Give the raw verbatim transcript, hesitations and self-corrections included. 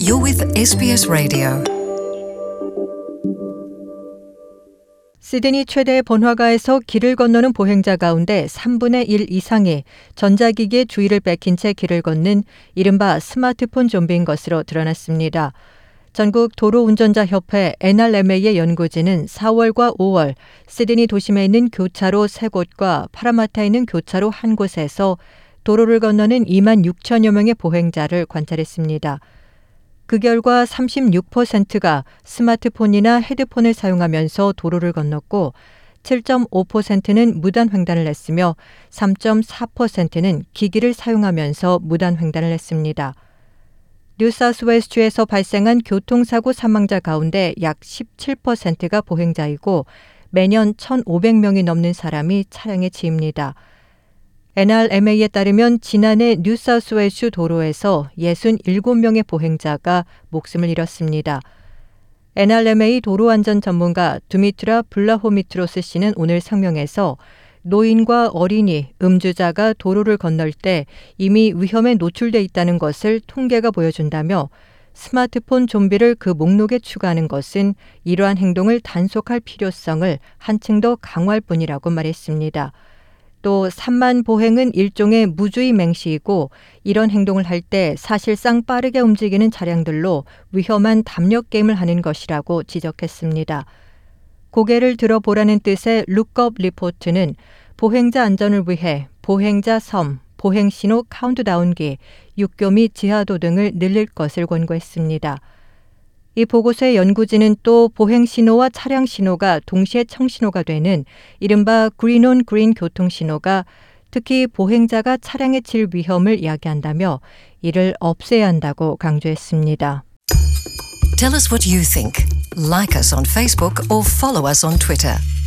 You're with 에스비에스 Radio. 시드니 최대 번화가에서 길을 건너는 보행자 가운데 삼분의 일 이상이 전자기기의 주의를 뺏긴 채 길을 걷는 이른바 스마트폰 좀비인 것으로 드러났습니다. 전국 도로운전자협회 엔알엠에이의 연구진은 사월과 오월 시드니 도심에 있는 교차로 세 곳과 파라마타에 있는 교차로 한 곳에서 도로를 건너는 이만 육천여 명의 보행자를 관찰했습니다. 그 결과 삼십육 퍼센트가 스마트폰이나 헤드폰을 사용하면서 도로를 건넜고 칠 점 오 퍼센트는 무단횡단을 했으며 삼 점 사 퍼센트는 기기를 사용하면서 무단횡단을 했습니다. 뉴사우스웨일스주에서 발생한 교통사고 사망자 가운데 약 십칠 퍼센트가 보행자이고 매년 천오백 명이 넘는 사람이 차량에 치입니다. 엔알엠에이에 따르면 지난해 뉴사우스웨일스 도로에서 육십칠 명의 보행자가 목숨을 잃었습니다. 엔알엠에이 도로안전 전문가 두미트라 블라호미트로스 씨는 오늘 성명에서 노인과 어린이, 음주자가 도로를 건널 때 이미 위험에 노출돼 있다는 것을 통계가 보여준다며 스마트폰 좀비를 그 목록에 추가하는 것은 이러한 행동을 단속할 필요성을 한층 더 강화할 뿐이라고 말했습니다. 또 산만 보행은 일종의 무주의 맹시이고 이런 행동을 할 때 사실상 빠르게 움직이는 차량들로 위험한 담력 게임을 하는 것이라고 지적했습니다. 고개를 들어보라는 뜻의 룩업 리포트는 보행자 안전을 위해 보행자 섬, 보행신호 카운트다운기, 육교 및 지하도 등을 늘릴 것을 권고했습니다. 이 보고서의 연구진은 또 보행신호와 차량신호가 동시에 청신호가 되는 이른바 그린온 그린 교통신호가 특히 보행자가 차량에 칠 위험을 이야기한다며 이를 없애야 한다고 강조했습니다. Tell us what you think. Like us on Facebook or follow us on Twitter.